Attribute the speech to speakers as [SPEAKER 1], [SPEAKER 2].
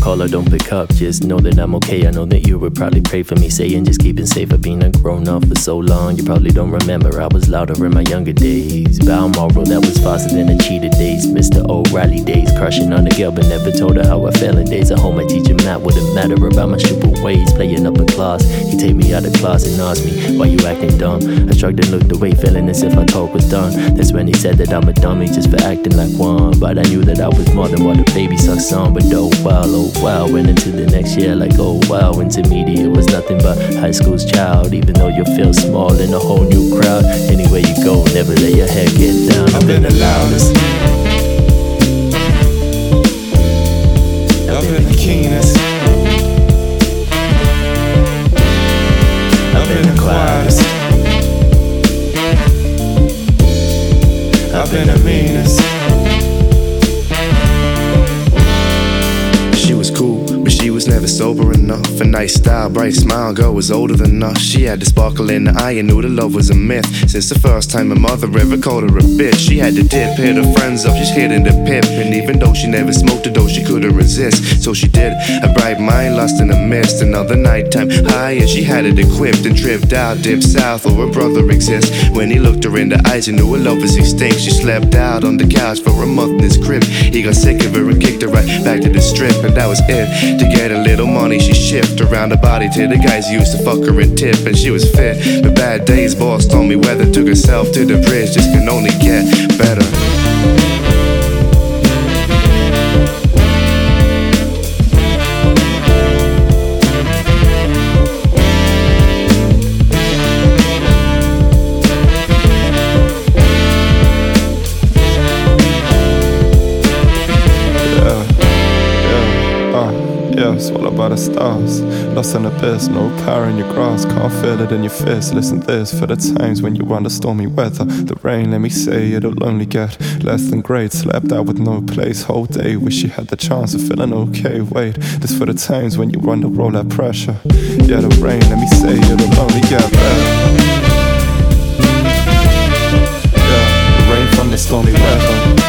[SPEAKER 1] call or don't pick up, just know that I'm okay. I know that you would probably pray for me, saying just keeping safe. I've been a grown up for so long, you probably don't remember. I was louder in my younger days. Balmoral, that was faster than a cheetah days. Mr. O'Reilly days, crushing on a girl but never told her how I felt in days. At home my teacher Matt wouldn't matter about my stupid ways. Playing up in class, he'd take me out of class and ask me, why you acting dumb? I shrugged and looked away, feeling as if our talk was done. That's when he said that I'm a dummy just for acting like one. But I knew that I was more than what a baby sucks on. But oh wow, went into the next year like oh wow. Intermediate was nothing but high school's child. Even though you feel small in a whole new crowd, anywhere you go, never let your head get down. I've been the loudest,
[SPEAKER 2] I've been the keenest, I've been the quietest, I've been the meanest. She was cool, but she was never sober enough. A nice style, bright smile, girl was older than us. She had the sparkle in the eye and knew that love was a myth. Since the first time her mother ever called her a bitch, she had to dip, hit her friends up, she's hitting the pip. And even though she never smoked a dough, she couldn't resist. So she did, a bright mind lost in the mist. Another nighttime high and she had it equipped. And tripped out, dipped south, or her brother exists. When he looked her in the eyes, he knew her love was extinct. She slept out on the couch for a month in his crib. He got sick of her and kicked her right back to the strip. And that was it. To get a little money, she shipped around her body to the guys who used to fuck her and tip. And she was fit, but bad days, boss stormy weather. Took herself to the bridge, just can only get better.
[SPEAKER 3] Yeah, swallowed by the stars, lost in the abyss, no power in your grasp, can't feel it in your fist. Listen this, for the times when you're under stormy weather. The rain, let me say, it'll only get less than great. Slept out with no place, whole day, wish you had the chance of feeling okay. Wait, this for the times when you're under all that pressure. Yeah, the rain, let me say, it'll only get better. Yeah, the rain from the stormy weather.